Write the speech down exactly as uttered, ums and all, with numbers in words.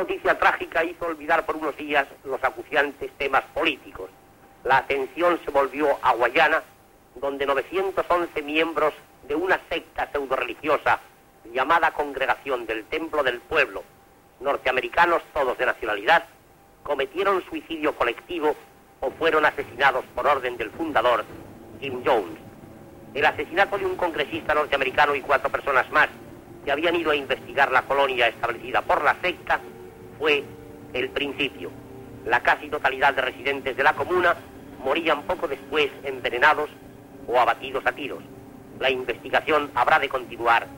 noticia trágica hizo olvidar por unos días los acuciantes temas políticos. La atención se volvió a Guayana, donde novecientos once miembros de una secta pseudo-religiosa llamada Congregación del Templo del Pueblo, norteamericanos todos de nacionalidad, cometieron suicidio colectivo o fueron asesinados por orden del fundador, Jim Jones. El asesinato de un congresista norteamericano y cuatro personas más que habían ido a investigar la colonia establecida por la secta fue el principio. La casi totalidad de residentes de la comuna morían poco después envenenados o abatidos a tiros. La investigación habrá de continuar